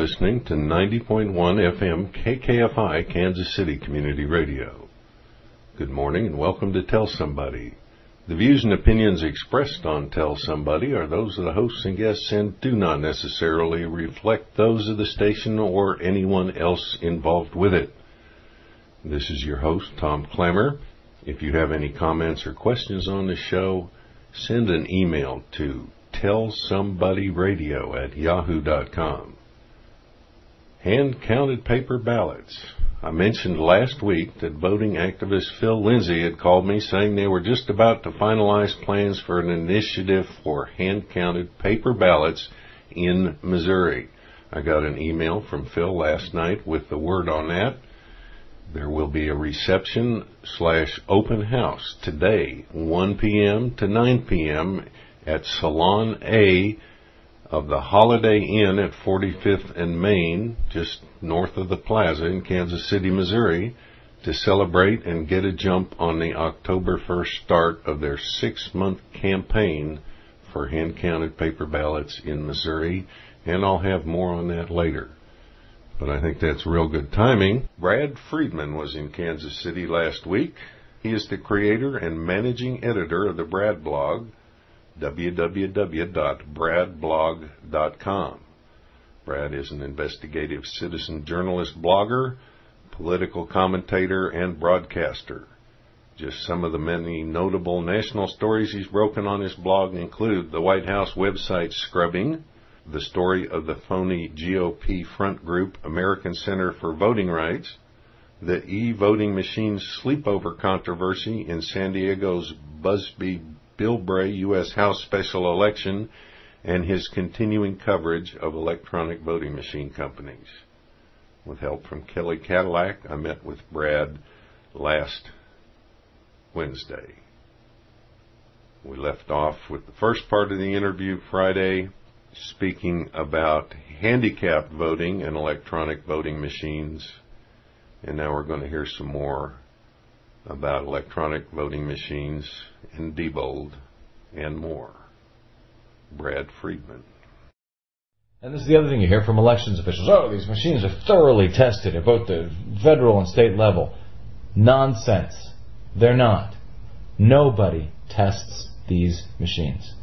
listening to 90.1 FM KKFI Kansas City Community Radio. Good morning and welcome to Tell Somebody. The views and opinions expressed on Tell Somebody are those of the hosts and guests and do not necessarily reflect those of the station or anyone else involved with it. This is your host, Tom Clammer. If you have any comments or questions on the show, send an email to tellsomebodyradio@yahoo.com. Hand-counted paper ballots. I mentioned last week that voting activist Phil Lindsay had called me saying they were just about to finalize plans for an initiative for hand-counted paper ballots in Missouri. I got an email from Phil last night with the word on that. There will be a reception/open house today, 1 p.m. to 9 p.m. at Salon A of the Holiday Inn at 45th and Main, just north of the plaza in Kansas City, Missouri, to celebrate and get a jump on the October 1st start of their 6-month campaign for hand-counted paper ballots in Missouri, and I'll have more on that later. But I think that's real good timing. Brad Friedman was in Kansas City last week. He is the creator and managing editor of the Brad blog, www.bradblog.com. Brad is an investigative citizen journalist, blogger, political commentator, and broadcaster. Just some of the many notable national stories he's broken on his blog include the White House website scrubbing, the story of the phony GOP front group American Center for Voting Rights, the e-voting machine sleepover controversy in San Diego's Busby-Bilbray U.S. House special election, and his continuing coverage of electronic voting machine companies. With help from Kelly Cadillac, I met with Brad last Wednesday. We left off with the first part of the interview Friday, speaking about handicapped voting and electronic voting machines. And now we're going to hear some more about electronic voting machines and Diebold and more. Brad Friedman. And this is the other thing you hear from elections officials. Oh, these machines are thoroughly tested at both the federal and state level. Nonsense. They're not. Nobody tests these machines.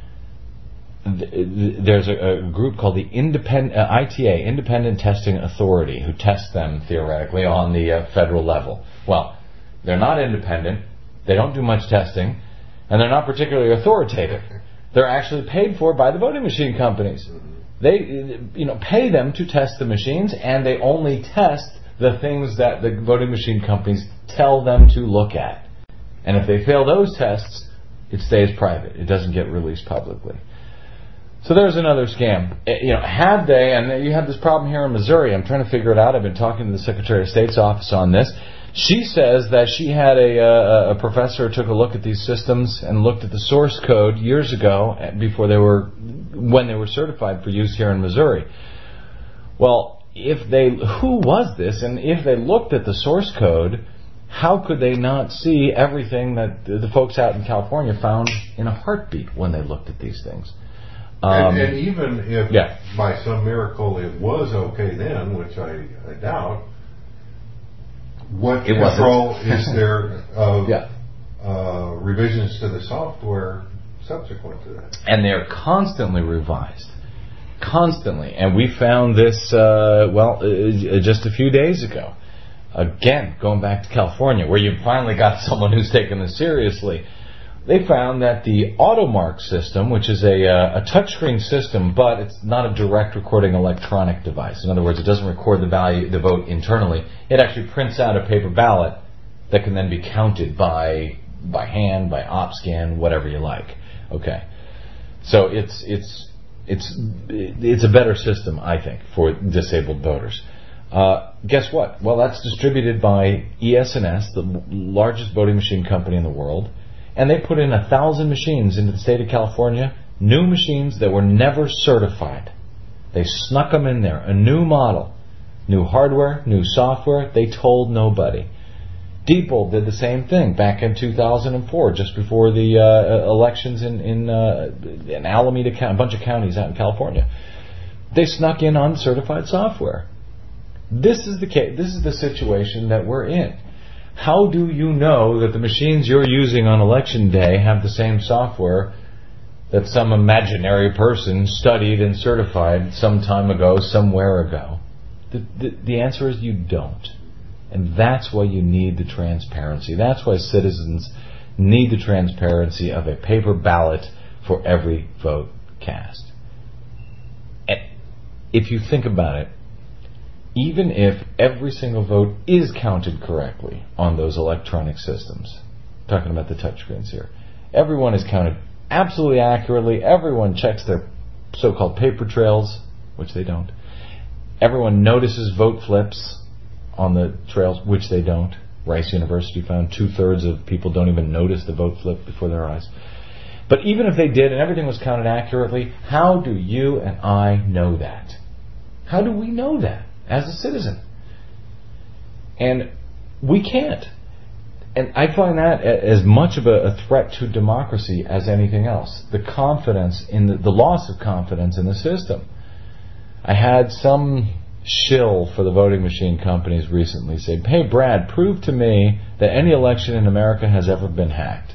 There's a group called the ITA, Independent Testing Authority, who tests them theoretically on the federal level. Well, they're not independent, they don't do much testing, and they're not particularly authoritative. They're actually paid for by the voting machine companies. They, pay them to test the machines, and they only test the things that the voting machine companies tell them to look at. And if they fail those tests, it stays private. It doesn't get released publicly. So there's another scam. Had they, and you had this problem here in Missouri, I'm trying to figure it out. I've been talking to the Secretary of State's office on this. She says that she had a professor took a look at these systems and looked at the source code years ago when they were certified for use here in Missouri. Well, who was this? And if they looked at the source code, how could they not see everything that the folks out in California found in a heartbeat when they looked at these things? And even if by some miracle it was okay then, which I doubt, what control is there of revisions to the software subsequent to that? And they're constantly revised. Constantly. And we found this, just a few days ago. Again, going back to California, where you finally got someone who's taken this seriously. They found that the AutoMark system, which is a touchscreen system, but it's not a direct recording electronic device. In other words, it doesn't record the vote internally. It actually prints out a paper ballot that can then be counted by hand, by OpScan, whatever you like. Okay, so it's a better system, I think, for disabled voters. Guess what? Well, that's distributed by ES&S, the largest voting machine company in the world. And they put in 1,000 machines into the state of California, new machines that were never certified. They snuck them in there, a new model, new hardware, new software. They told nobody. Diebold did the same thing back in 2004, just before the elections in Alameda County, a bunch of counties out in California. They snuck in uncertified software. This is the case. This is the situation that we're in. How do you know that the machines you're using on election day have the same software that some imaginary person studied and certified some time ago, somewhere ago? The answer is you don't. And that's why you need the transparency. That's why citizens need the transparency of a paper ballot for every vote cast. If you think about it, even if every single vote is counted correctly on those electronic systems, talking about the touchscreens here, everyone is counted absolutely accurately, everyone checks their so-called paper trails, which they don't. Everyone notices vote flips on the trails, which they don't. Rice University found 2/3 of people don't even notice the vote flip before their eyes. But even if they did and everything was counted accurately, how do you and I know that? How do we know that as a citizen? And we can't. And I find that as much of a threat to democracy as anything else. The confidence in the loss of confidence in the system. I had some shill for the voting machine companies recently say, "Hey Brad, prove to me that any election in America has ever been hacked."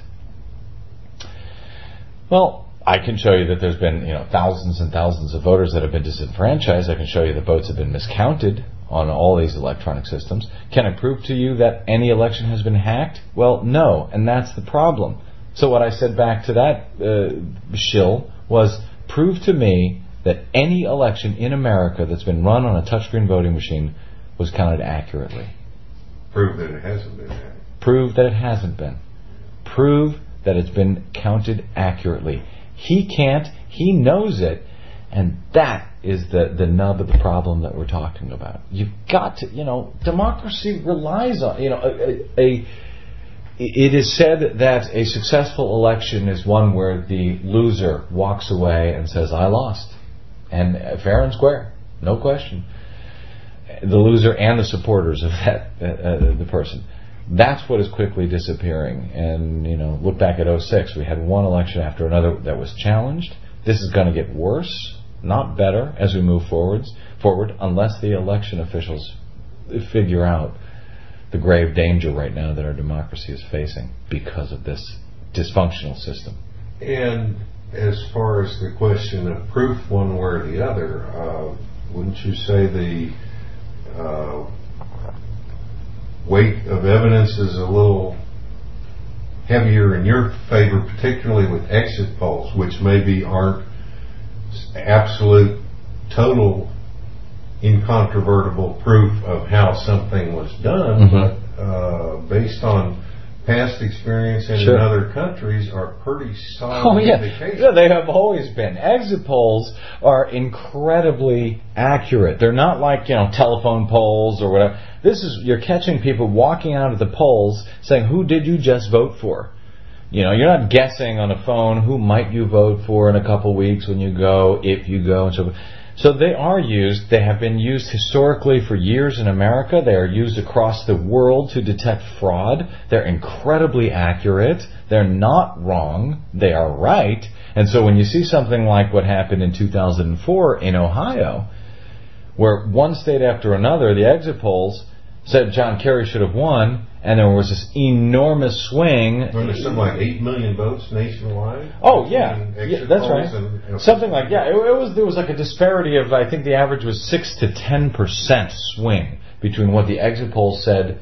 Well, I can show you that there's been thousands and thousands of voters that have been disenfranchised. I can show you that votes have been miscounted on all these electronic systems. Can I prove to you that any election has been hacked? Well, no, and that's the problem. So what I said back to that shill was, prove to me that any election in America that's been run on a touchscreen voting machine was counted accurately. Prove that it hasn't been hacked. Prove that it hasn't been. Prove that it's been counted accurately. He can't. He knows it. And that is the nub of the problem that we're talking about. You've got to, democracy relies on, it is said that a successful election is one where the loser walks away and says, "I lost." And fair and square, no question. The loser and the supporters of that, the person. That's what is quickly disappearing. And, look back at 2006. We had one election after another that was challenged. This is going to get worse, not better, as we move forward, unless the election officials figure out the grave danger right now that our democracy is facing because of this dysfunctional system. And as far as the question of proof one way or the other, wouldn't you say the weight of evidence is a little heavier in your favor, particularly with exit polls, which maybe aren't absolute, total, incontrovertible proof of how something was done, but based on past experience in other countries are pretty solid indications. Yeah, they have always been. Exit polls are incredibly accurate. They're not like, telephone polls or whatever. You're catching people walking out of the polls saying, "Who did you just vote for?" You're not guessing on a phone who might you vote for in a couple weeks when you go, if you go, and so forth. So they are used. They have been used historically for years in America. They are used across the world to detect fraud. They're incredibly accurate. They're not wrong. They are right. And so when you see something like what happened in 2004 in Ohio, where one state after another, the exit polls said John Kerry should have won, and there was this enormous swing. There's something like 8 million votes nationwide. Oh yeah, that's right. Something like there was like a disparity of, I think the average was 6 to 10% swing between what the exit polls said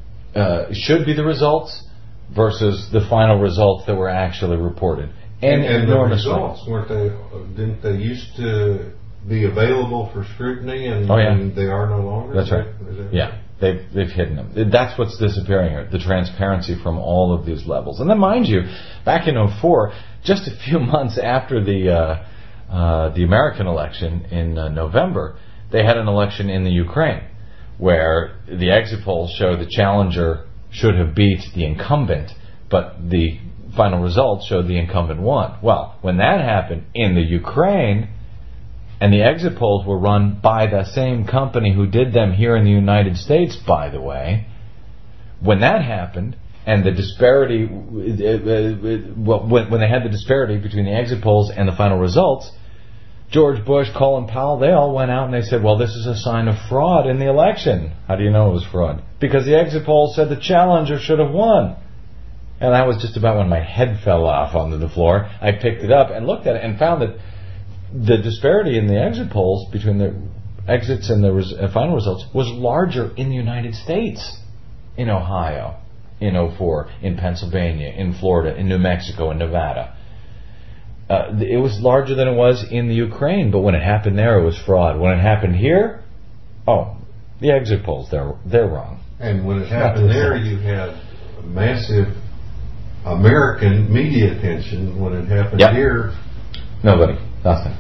should be the results versus the final results that were actually reported. And enormous the results didn't they used to be available for scrutiny, and they are no longer? That's right. Yeah. They've hidden them. That's what's disappearing here, the transparency from all of these levels. And then, mind you, back in 2004, just a few months after the American election in November, they had an election in the Ukraine where the exit polls show the challenger should have beat the incumbent, but the final results showed the incumbent won. Well, when that happened in the Ukraine, and the exit polls were run by the same company who did them here in the United States, by the way. When that happened, and the disparity, when they had the disparity between the exit polls and the final results, George Bush, Colin Powell, they all went out and they said, well, this is a sign of fraud in the election. How do you know it was fraud? Because the exit poll said the challenger should have won. And that was just about when my head fell off onto the floor. I picked it up and looked at it and found that the disparity in the exit polls between the exits and the final results was larger in the United States, in Ohio, in 2004, in Pennsylvania, in Florida, in New Mexico, in Nevada. It was larger than it was in the Ukraine, but when it happened there, it was fraud. When it happened here, the exit polls, they're wrong. And when it happened there, you had massive American media attention. When it happened here, nobody, nothing.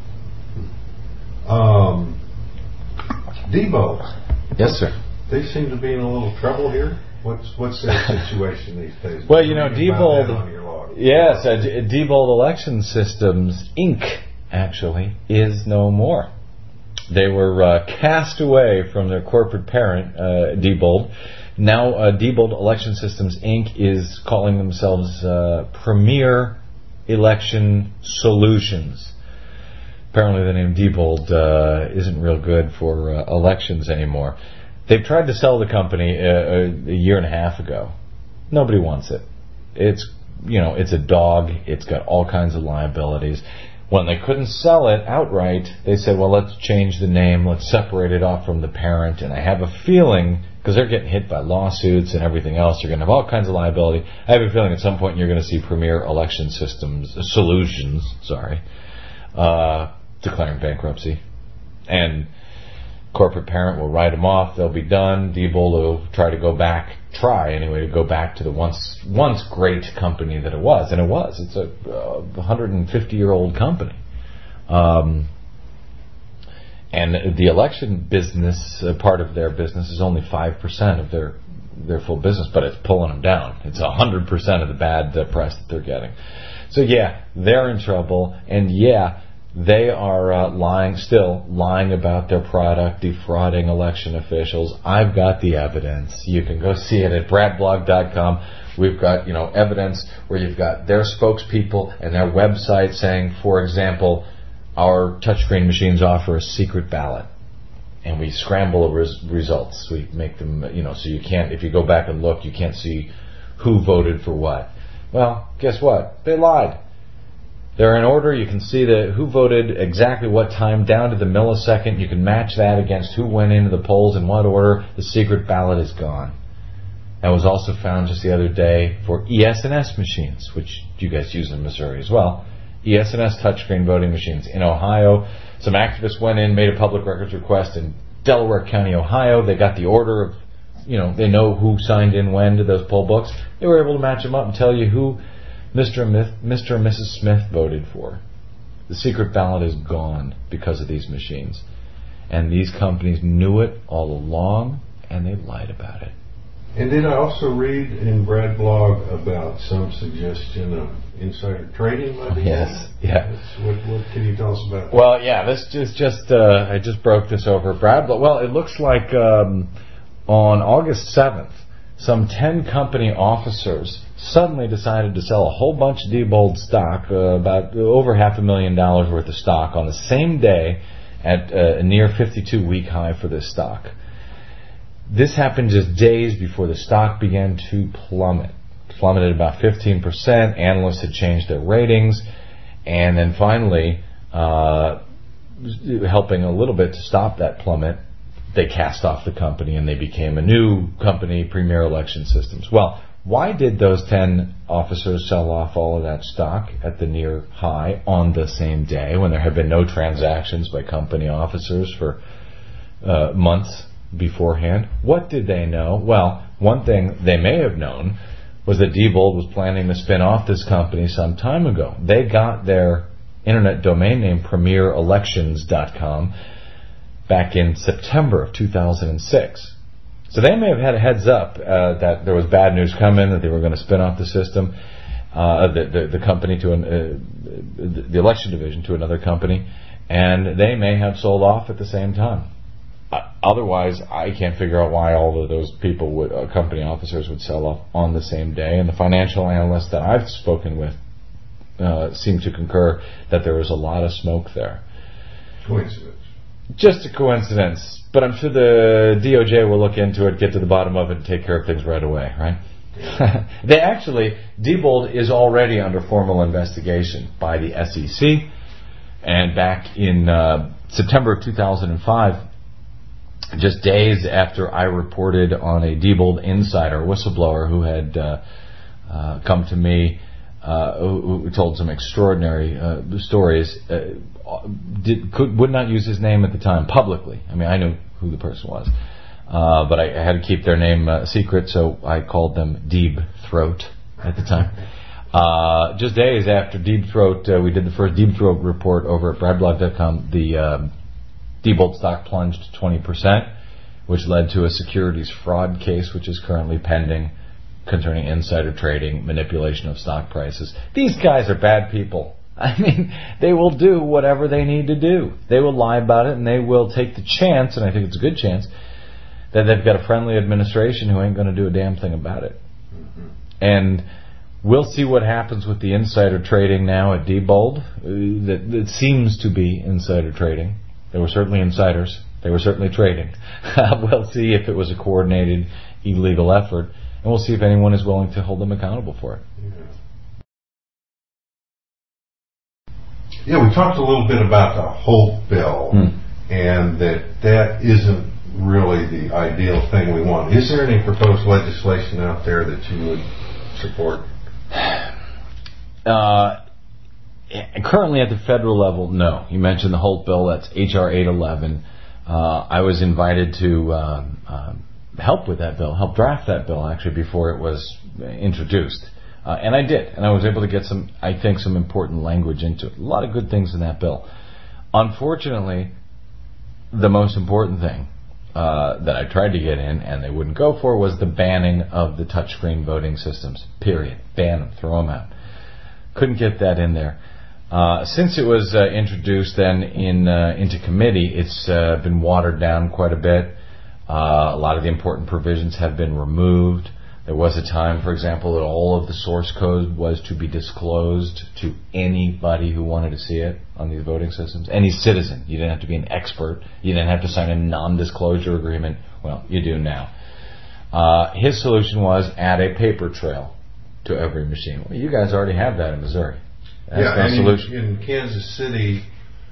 Debo. Yes, sir. They seem to be in a little trouble here. What's their situation these days? Well, Diebold. Yes, Diebold Election Systems Inc. actually is no more. They were cast away from their corporate parent, Diebold. Now, Diebold Election Systems Inc. is calling themselves Premier Election Solutions. Apparently the name Diebold isn't real good for elections anymore. They've tried to sell the company a year and a half ago. Nobody wants it. It's a dog. It's got all kinds of liabilities. When they couldn't sell it outright, they said, well, let's change the name. Let's separate it off from the parent. And I have a feeling, because they're getting hit by lawsuits and everything else, they're going to have all kinds of liability. I have a feeling at some point you're going to see Premier Election Solutions, declaring bankruptcy. And corporate parent will write them off. They'll be done. Diebold will try to go back to the once great company that it was. And it was. It's a 150-year-old company. And the election business, part of their business, is only 5% of their full business, but it's pulling them down. It's 100% of the bad press that they're getting. So they're in trouble, and they are lying about their product, defrauding election officials. I've got the evidence. You can go see it at bradblog.com. We've got, evidence where you've got their spokespeople and their website saying, for example, our touchscreen machines offer a secret ballot. And we scramble the results. We make them, so you can't, if you go back and look, you can't see who voted for what. Well, guess what? They lied. They're in order. You can see who voted exactly what time down to the millisecond. You can match that against who went into the polls in what order. The secret ballot is gone. That was also found just the other day for ES&S machines, which you guys use in Missouri as well. ES&S touchscreen voting machines. In Ohio, some activists went in, made a public records request in Delaware County, Ohio. They got the order of, they know who signed in when to those poll books. They were able to match them up and tell you who Mr. and Mrs. Smith voted for. The secret ballot is gone because of these machines. And these companies knew it all along, and they lied about it. And did I also read in Brad blog about some suggestion of insider trading? Yes, What can you tell us about that? Well, this just I just broke this over Brad blog. Well, it looks like on August 7th, some 10 company officers suddenly decided to sell a whole bunch of Diebold stock, about over $500,000 worth of stock, on the same day at a near 52-week high for this stock. This happened just days before the stock began to plummet. Plummeted about 15%. Analysts had changed their ratings. And then finally, helping a little bit to stop that plummet, they cast off the company and they became a new company, Premier Election Systems. Well, why did those 10 officers sell off all of that stock at the near high on the same day when there had been no transactions by company officers for months beforehand? What did they know? Well, one thing they may have known was that Diebold was planning to spin off this company some time ago. They got their internet domain name premierelections.com back in September of 2006. So they may have had a heads up that there was bad news coming, that they were going to spin off the system, the company to the election division to another company, and they may have sold off at the same time. Otherwise, I can't figure out why all of those people company officers would sell off on the same day. And the financial analysts that I've spoken with seem to concur that there was a lot of smoke there. Coincidence. Just a coincidence. But I'm sure the DOJ will look into it, get to the bottom of it, and take care of things right away, right? They actually, Diebold is already under formal investigation by the SEC. And back in September of 2005, just days after I reported on a Diebold insider, whistleblower who had come to me, who told some extraordinary stories, would not use his name at the time publicly. I mean, I knew who the person was, but I had to keep their name secret, so I called them Deep Throat at the time. Just days after Deep Throat, we did the first Deep Throat report over at bradblog.com. The Diebold stock plunged 20%, which led to a securities fraud case, which is currently pending, concerning insider trading, manipulation of stock prices. These guys are bad people. I mean, they will do whatever they need to do. They will lie about it, and they will take the chance, and I think it's a good chance, that they've got a friendly administration who ain't going to do a damn thing about it. Mm-hmm. And we'll see what happens with the insider trading now at Diebold. That seems to be insider trading. There were certainly insiders. They were certainly trading. We'll see if it was a coordinated illegal effort, and we'll see if anyone is willing to hold them accountable for it. Yeah, we talked a little bit about the Holt bill, and that isn't really the ideal thing we want. Is there any proposed legislation out there that you would support? Currently at the federal level, no. You mentioned the Holt bill, that's H.R. 811. I was invited to help with that bill, help draft that bill actually before it was introduced. And I did, and I was able to get some important language into it. A lot of good things in that bill. Unfortunately, the most important thing that I tried to get in, and they wouldn't go for, was the banning of the touchscreen voting systems. Period. Ban them. Throw them out. Couldn't get that in there. Since it was introduced then into committee, it's been watered down quite a bit. A lot of the important provisions have been removed. There was a time, for example, that all of the source code was to be disclosed to anybody who wanted to see it on these voting systems. Any citizen. You didn't have to be an expert. You didn't have to sign a non-disclosure agreement. Well, you do now. His solution was add a paper trail to every machine. Well, you guys already have that in Missouri. That's and solution. In Kansas City,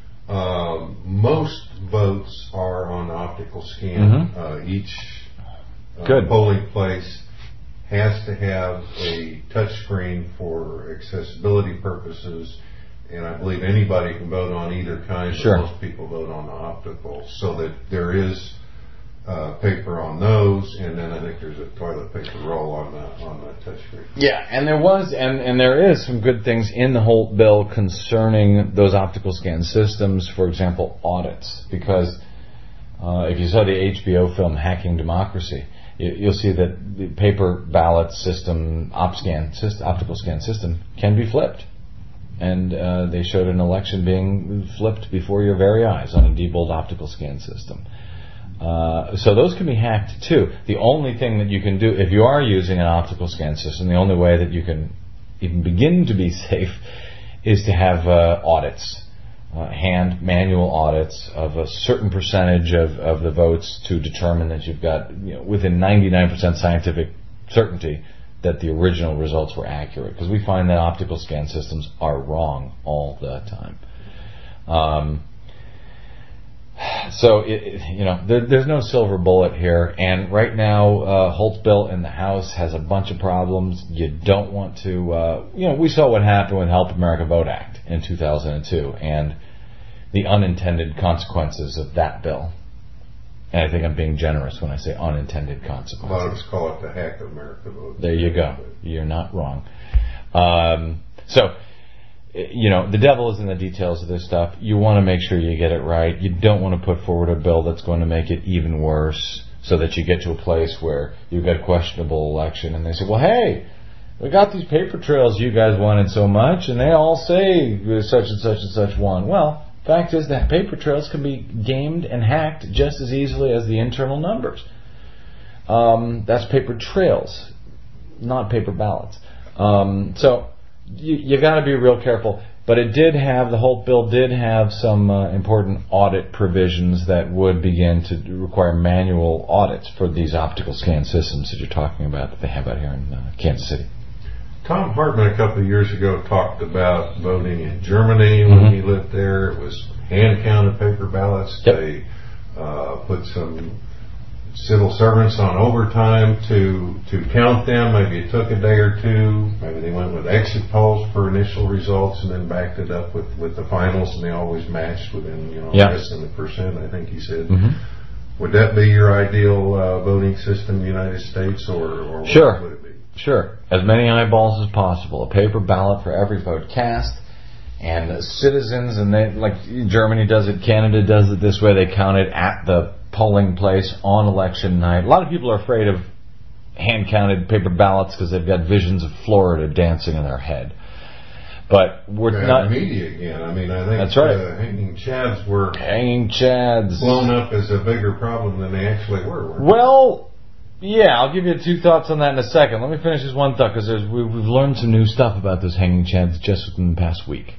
most votes are on optical scan. Mm-hmm. Each polling place has to have a touch screen for accessibility purposes, and I believe anybody can vote on either kind. Sure. Most people vote on the optical, so that there is paper on those, and then I think there's a toilet paper roll on the touch screen. Yeah, and there was, and there is some good things in the Holt bill concerning those optical scan systems. For example, audits, because if you saw the HBO film Hacking Democracy, you'll see that the paper ballot system, optical scan system, can be flipped. And they showed an election being flipped before your very eyes on a Diebold optical scan system. So those can be hacked too. The only thing that you can do, if you are using an optical scan system, the only way that you can even begin to be safe is to have audits. Manual audits of a certain percentage of the votes to determine that you've got, within 99% scientific certainty that the original results were accurate. Because we find that optical scan systems are wrong all the time. So, there's no silver bullet here. And right now, Holt's bill in the House has a bunch of problems. You don't want to, we saw what happened with Help America Vote Act in 2002 and the unintended consequences of that bill. And I think I'm being generous when I say unintended consequences. A lot of us call it the Hack America Vote. There you go. You're not wrong. The devil is in the details of this stuff. You want to make sure you get it right. You don't want to put forward a bill that's going to make it even worse, so that you get to a place where you've got a questionable election and they say, well, hey, we got these paper trails you guys wanted so much, and they all say such and such and such won. Well, the fact is that paper trails can be gamed and hacked just as easily as the internal numbers. That's paper trails, not paper ballots. So you got to be real careful. But the whole bill did have some important audit provisions that would begin to require manual audits for these optical scan systems that you're talking about that they have out here in Kansas City. Tom Hartman a couple of years ago talked about voting in Germany when he lived there. It was hand-counted paper ballots. Yep. They put some civil servants on overtime to count them. Maybe it took a day or two. Maybe they went with exit polls for initial results and then backed it up with the finals, and they always matched within less than a percent, I think he said. Would that be your ideal voting system in the United States, or Sure. what would it be? Sure. As many eyeballs as possible. A paper ballot for every vote cast. And citizens, and they, like Germany does it, Canada does it this way, they count it at the polling place on election night. A lot of people are afraid of hand-counted paper ballots because they've got visions of Florida dancing in their head. But we're not... media again. I mean, I think that's right. Hanging Chads were... Hanging Chads. Blown up as a bigger problem than they actually were. Well, yeah, I'll give you 2 thoughts on that in a second. Let me finish this one thought, because we've learned some new stuff about those Hanging Chads just within the past week.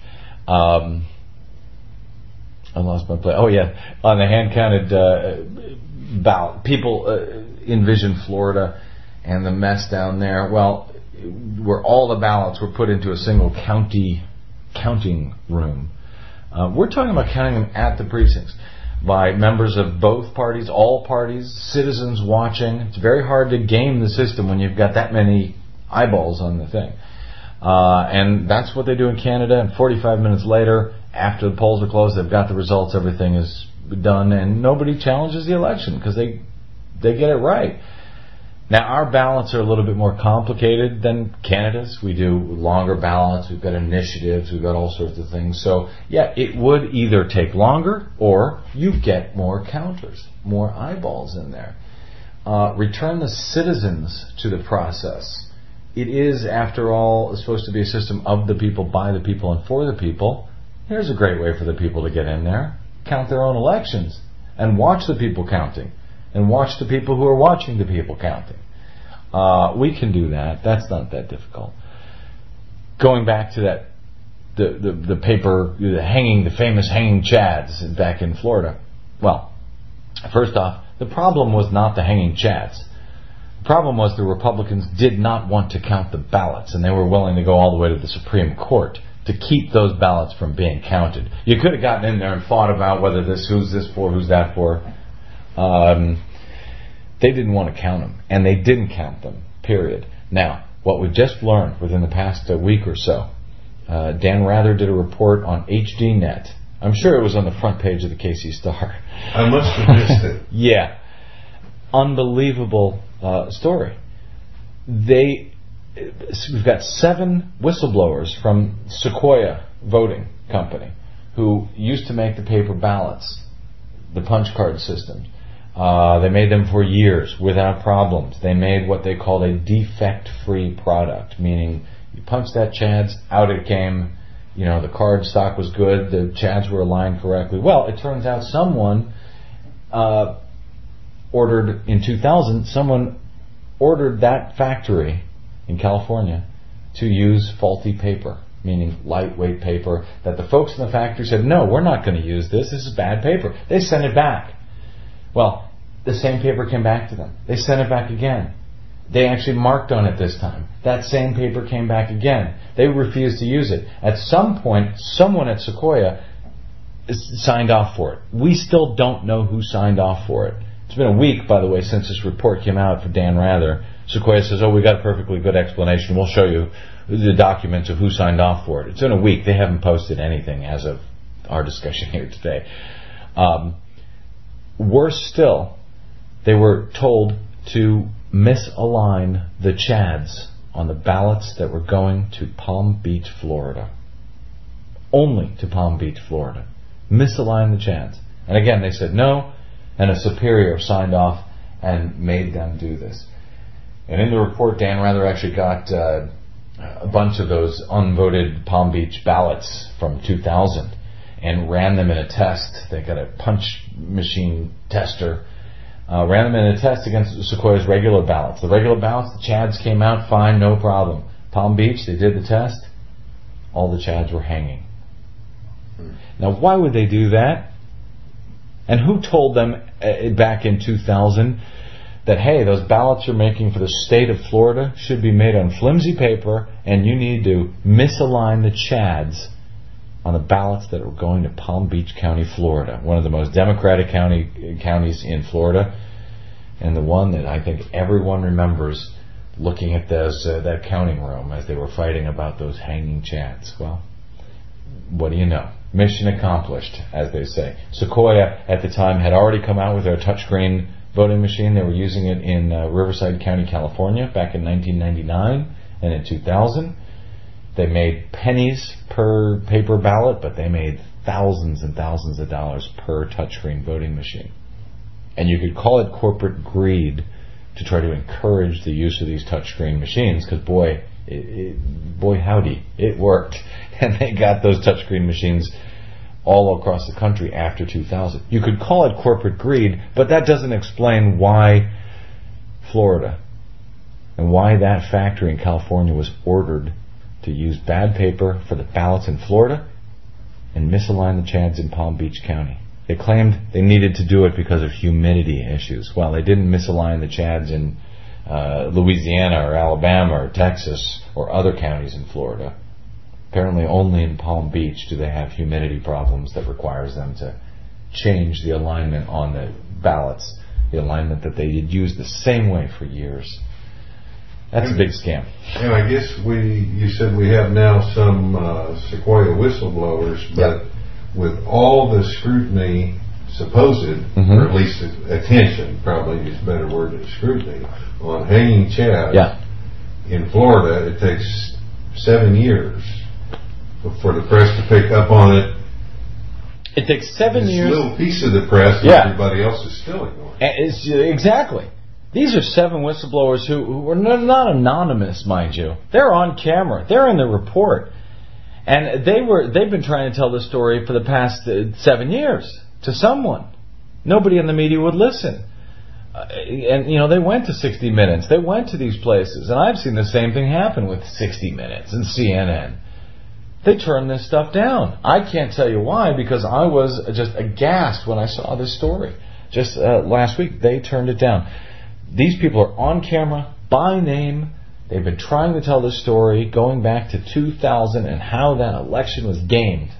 I lost my place. Oh, yeah. On the hand-counted ballot, people envision Florida and the mess down there. Well, where all the ballots were put into a single county counting room. We're talking about counting them at the precincts by members of both parties, all parties, citizens watching. It's very hard to game the system when you've got that many eyeballs on the thing. And that's what they do in Canada, and 45 minutes later, after the polls are closed, they've got the results, everything is done, and nobody challenges the election because they get it right. Now, our ballots are a little bit more complicated than Canada's. We do longer ballots, we've got initiatives, we've got all sorts of things. So, yeah, it would either take longer or you get more counters, more eyeballs in there. Return the citizens to the process. It is, after all, supposed to be a system of the people, by the people, and for the people. Here's a great way for the people to get in there. Count their own elections. And watch the people counting. And watch the people who are watching the people counting. We can do that. That's not that difficult. Going back to that, the paper, the famous hanging chads back in Florida. Well, first off, the problem was not the hanging chads. The problem was the Republicans did not want to count the ballots, and they were willing to go all the way to the Supreme Court to keep those ballots from being counted. You could have gotten in there and fought about whether who's this for, who's that for. They didn't want to count them, and they didn't count them, period. Now, what we've just learned within the past week or so, Dan Rather did a report on HDNet. I'm sure it was on the front page of the KC Star. I must have missed it. Yeah. Unbelievable story. We've got 7 whistleblowers from Sequoia Voting Company who used to make the paper ballots, the punch card systems. They made them for years without problems. They made what they called a defect-free product, meaning you punch that Chads, out it came. The card stock was good, the Chads were aligned correctly. Well, it turns out someone ordered in 2000, someone ordered that factory in California to use faulty paper, meaning lightweight paper, that the folks in the factory said, no, we're not going to use this is bad paper. They sent it back. Well, the same paper came back to them. They sent it back again. They actually marked on it this time. That same paper came back again. They refused to use it. At some point, someone at Sequoia signed off for it. We still don't know who signed off for it. It's been a week, by the way, since this report came out for Dan Rather. Sequoia says, we got a perfectly good explanation. We'll show you the documents of who signed off for it. It's been a week. They haven't posted anything as of our discussion here today. Worse still, they were told to misalign the Chads on the ballots that were going to Palm Beach, Florida. Only to Palm Beach, Florida. Misalign the Chads. And again, they said no, and a superior signed off and made them do this. And in the report, Dan Rather actually got a bunch of those unvoted Palm Beach ballots from 2000 and ran them in a test. They got a punch machine tester. Ran them in a test against Sequoia's regular ballots. The regular ballots, the Chads came out fine, no problem. Palm Beach, they did the test. All the Chads were hanging. Now, why would they do that? And who told them back in 2000 that, hey, those ballots you're making for the state of Florida should be made on flimsy paper, and you need to misalign the chads on the ballots that are going to Palm Beach County, Florida, one of the most democratic counties in Florida, and the one that I think everyone remembers looking at that counting room as they were fighting about those hanging chads. Well, what do you know? Mission accomplished, as they say. Sequoia, at the time, had already come out with their touchscreen voting machine. They were using it in Riverside County, California, back in 1999 and in 2000. They made pennies per paper ballot, but they made thousands and thousands of dollars per touchscreen voting machine. And you could call it corporate greed to try to encourage the use of these touchscreen machines, because boy howdy, it worked. And they got those touchscreen machines all across the country after 2000. You could call it corporate greed, but that doesn't explain why Florida and why that factory in California was ordered to use bad paper for the ballots in Florida and misalign the chads in Palm Beach County. They claimed they needed to do it because of humidity issues. Well, they didn't misalign the chads in Louisiana or Alabama or Texas or other counties in Florida. Apparently only in Palm Beach do they have humidity problems that requires them to change the alignment on the ballots, the alignment that they had used the same way for years. That's a big scam. And I guess you said we have now some Sequoia whistleblowers, but with all the scrutiny, supposed, or at least attention, probably is a better word than scrutiny, on hanging chads in Florida, it takes 7 years for the press to pick up on it. It takes 7 years. This little piece of the press that everybody else is still ignoring. Exactly. These are 7 whistleblowers who were not anonymous, mind you. They're on camera. They're in the report. And they've been trying to tell this story for the past 7 years to someone. Nobody in the media would listen. And, they went to 60 Minutes. They went to these places. And I've seen the same thing happen with 60 Minutes and CNN. They turned this stuff down. I can't tell you why, because I was just aghast when I saw this story. Just last week, they turned it down. These people are on camera, by name. They've been trying to tell this story going back to 2000 and how that election was gamed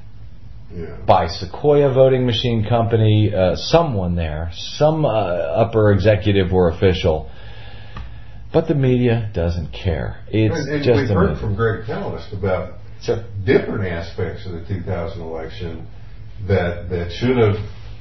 by Sequoia Voting Machine Company, someone there, some upper executive or official. But the media doesn't care. It's and just we've heard from Greg Palast about different aspects of the 2000 election that should have...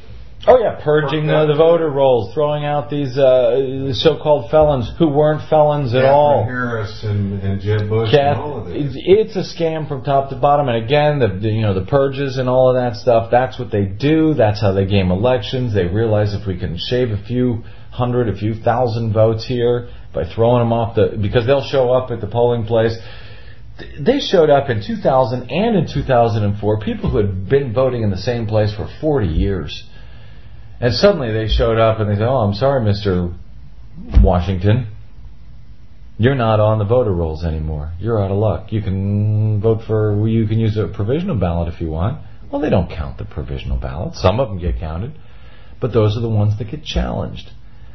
purging the voter rolls, throwing out these so-called felons who weren't felons at all. Harris and Jeb Bush and all of this. It's a scam from top to bottom. And again, the purges and all of that stuff, that's what they do. That's how they game elections. They realize if we can shave a few hundred, a few thousand votes here by throwing them off because they'll show up at the polling place. They showed up in 2000 and in 2004, people who had been voting in the same place for 40 years. And suddenly they showed up and they said, I'm sorry, Mr. Washington. You're not on the voter rolls anymore. You're out of luck. You can you can use a provisional ballot if you want. Well, they don't count the provisional ballots. Some of them get counted. But those are the ones that get challenged.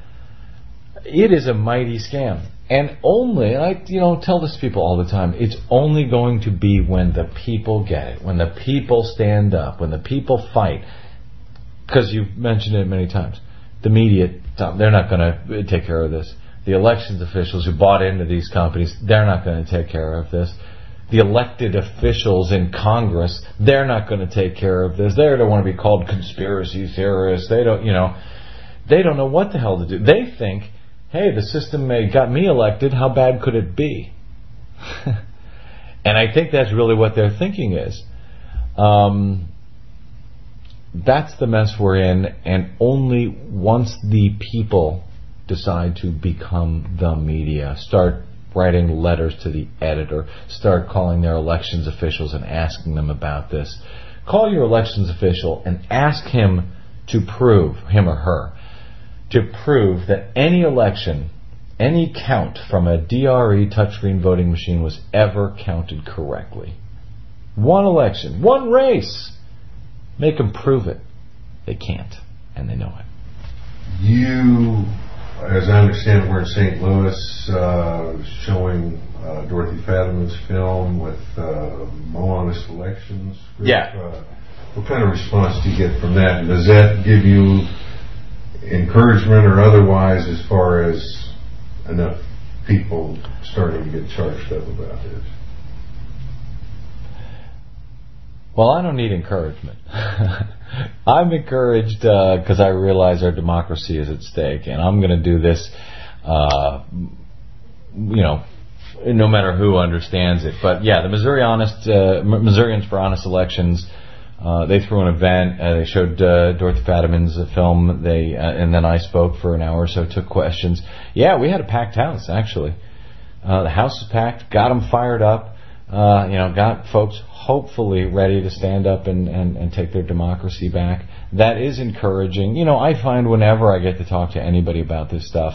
It is a mighty scam. And I tell this to people all the time, it's only going to be when the people get it, when the people stand up, when the people fight. Because you've mentioned it many times. The media, they're not going to take care of this. The elections officials who bought into these companies, they're not going to take care of this. The elected officials in Congress, they're not going to take care of this. They don't want to be called conspiracy theorists. They don't know what the hell to do. They think, hey, the system got me elected. How bad could it be? And I think that's really what their thinking is. That's the mess we're in, and only once the people decide to become the media, start writing letters to the editor, start calling their elections officials and asking them about this. Call your elections official and ask him or her, to prove that any election, any count from a DRE touchscreen voting machine was ever counted correctly. One election, one race. Make them prove it. They can't, and they know it. You, as I understand, were in St. Louis showing Dorothy Fadiman's film with Mo Honest Elections. Yeah. What kind of response do you get from that? Does that give you encouragement or otherwise as far as enough people starting to get charged up about it? Well, I don't need encouragement. I'm encouraged because I realize our democracy is at stake, and I'm going to do this, no matter who understands it. But yeah, the Missourians for Honest Elections, they threw an event. They showed Dorothy Fadiman's film. And then I spoke for an hour or so, took questions. Yeah, we had a packed house actually. The house was packed, got them fired up. Got folks hopefully ready to stand up and take their democracy back. That is encouraging. I find whenever I get to talk to anybody about this stuff,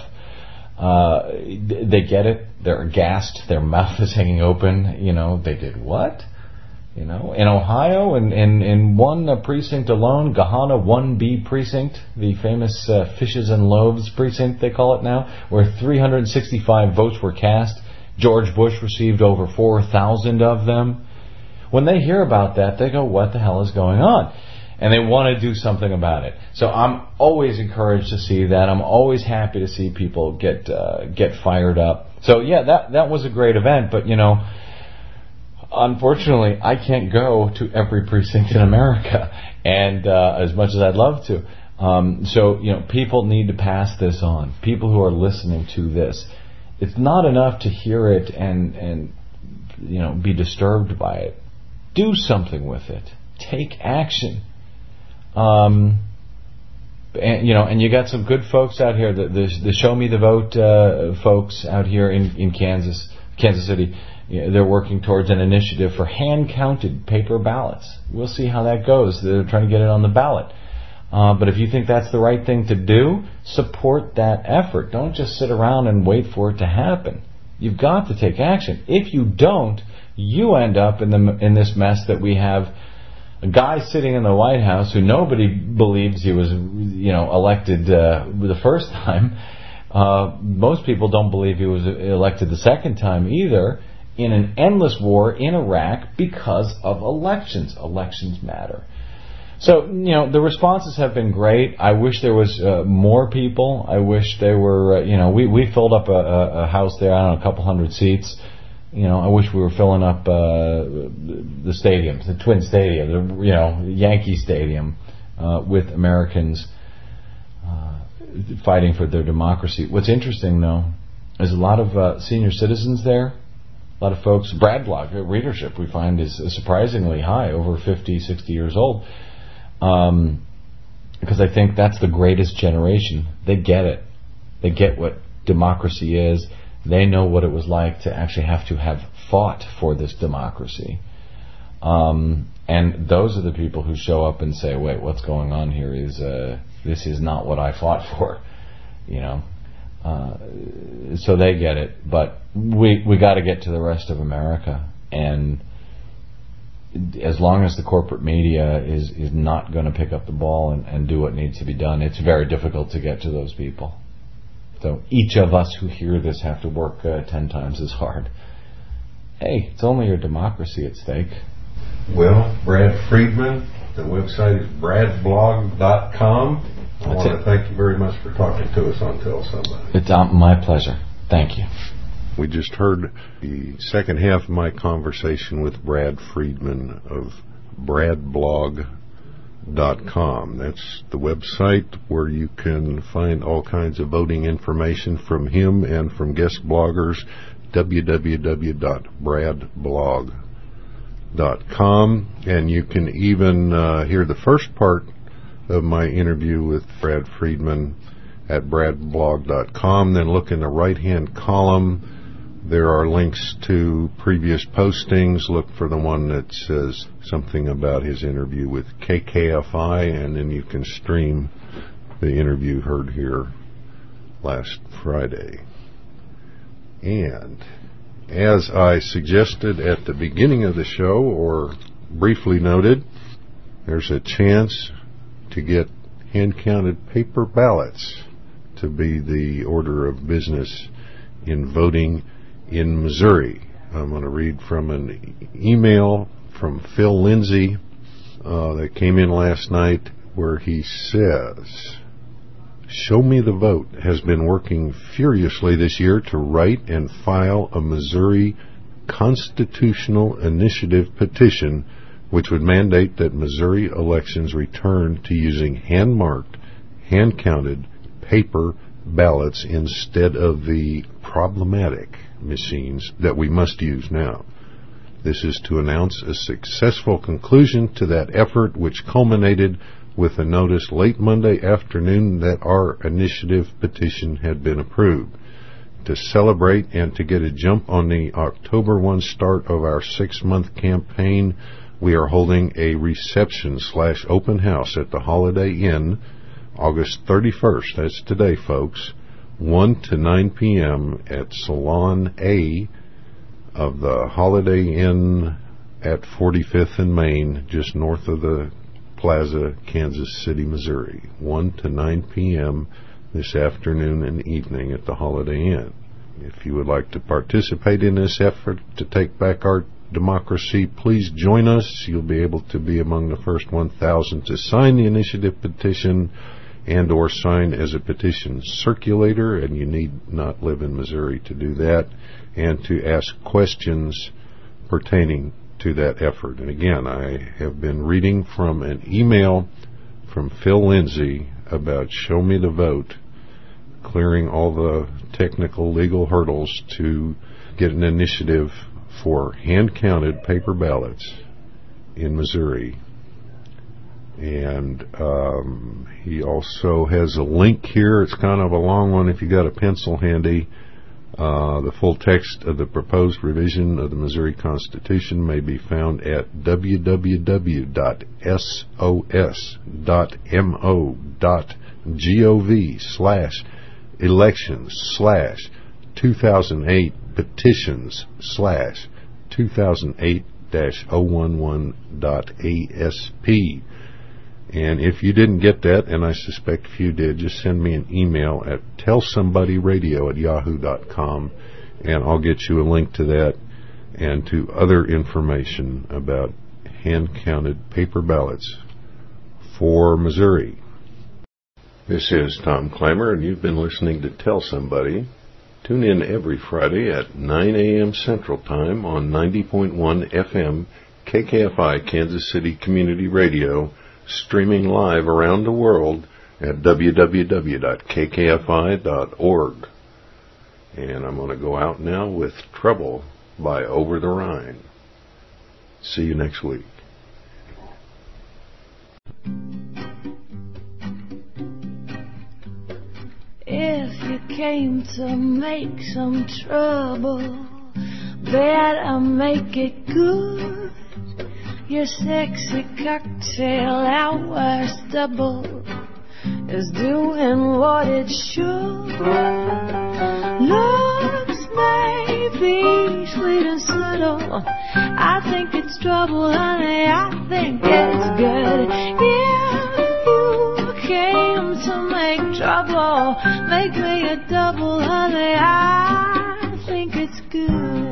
they get it. They're aghast. Their mouth is hanging open. They did what? In Ohio, in one precinct alone, Gahanna 1B precinct, the famous Fishes and Loaves precinct, they call it now, where 365 votes were cast. George Bush received over 4,000 of them. When they hear about that, they go, what the hell is going on? And they want to do something about it. So I'm always encouraged to see that. I'm always happy to see people get fired up. So yeah, that was a great event. But unfortunately, I can't go to every precinct in America, and as much as I'd love to. So people need to pass this on. People who are listening to this. It's not enough to hear it and be disturbed by it. Do something with it. Take action. And you got some good folks out here. The Show Me the Vote folks out here in Kansas City. They're working towards an initiative for hand-counted paper ballots. We'll see how that goes. They're trying to get it on the ballot. But if you think that's the right thing to do, support that effort. Don't just sit around and wait for it to happen. You've got to take action. If you don't, you end up in this mess that we have. A guy sitting in the White House who nobody believes he was, elected the first time. Most people don't believe he was elected the second time either. In an endless war in Iraq because of elections. Elections matter. So, the responses have been great. I wish there was more people. I wish they were, we filled up a house there, a couple hundred seats. I wish we were filling up the stadiums, the Twin Stadium, Yankee Stadium, with Americans fighting for their democracy. What's interesting, though, is a lot of senior citizens there. A lot of folks, Brad blog readership we find is surprisingly high, over 50, 60 years old. Because I think that's the greatest generation. They get it. They get what democracy is. They know what it was like to actually have to have fought for this democracy. And those are the people who show up and say, wait, what's going on here this is not what I fought for. So they get it. But we got to get to the rest of America. And as long as the corporate media is not going to pick up the ball and do what needs to be done, it's very difficult to get to those people. So each of us who hear this have to work 10 times as hard. Hey, it's only your democracy at stake. Well, Brad Friedman, the website is bradblog.com. I want to thank you very much for talking to us on Tell Somebody. It's my pleasure. Thank you. We just heard the second half of my conversation with Brad Friedman of bradblog.com. That's the website where you can find all kinds of voting information from him and from guest bloggers, www.bradblog.com. And you can even hear the first part of my interview with Brad Friedman at bradblog.com. Then look in the right-hand column. There are links to previous postings. Look for the one that says something about his interview with KKFI, and then you can stream the interview heard here last Friday. And as I suggested at the beginning of the show, or briefly noted, there's a chance to get hand-counted paper ballots to be the order of business in voting in Missouri. I'm going to read from an email from Phil Lindsay that came in last night where he says, Show Me the Vote has been working furiously this year to write and file a Missouri constitutional initiative petition which would mandate that Missouri elections return to using hand-marked, hand-counted paper ballots instead of the problematic machines that we must use now. This is to announce a successful conclusion to that effort, which culminated with a notice late Monday afternoon that our initiative petition had been approved. To celebrate and to get a jump on the October 1 start of our 6-month campaign, we are holding a reception/open house at the Holiday Inn August 31st. That's today, folks. 1 to 9 p.m. at Salon A of the Holiday Inn at 45th and Main, just north of the Plaza, Kansas City, Missouri. 1 to 9 p.m. this afternoon and evening at the Holiday Inn. If you would like to participate in this effort to take back our democracy, please join us. You'll be able to be among the first 1,000 to sign the initiative petition and or sign as a petition circulator, and you need not live in Missouri to do that, and to ask questions pertaining to that effort. And again, I have been reading from an email from Phil Lindsay about Show Me the Vote, clearing all the technical legal hurdles to get an initiative for hand-counted paper ballots in Missouri. And he also has a link here. It's kind of a long one if you got a pencil handy. The full text of the proposed revision of the Missouri Constitution may be found at www.sos.mo.gov/elections/2008-011.asp. And if you didn't get that, and I suspect few did, just send me an email at tellsomebodyradio@yahoo.com, and I'll get you a link to that and to other information about hand-counted paper ballots for Missouri. This is Tom Clymer, and you've been listening to Tell Somebody. Tune in every Friday at 9 a.m. Central Time on 90.1 FM KKFI Kansas City Community Radio, streaming live around the world at www.kkfi.org. And I'm going to go out now with Trouble by Over the Rhine. See you next week. If you came to make some trouble, better make it good. Your sexy cocktail hour stubble is doing what it should. Looks may be sweet and subtle. I think it's trouble, honey. I think it's good. If you came to make trouble, make me a double, honey. I think it's good.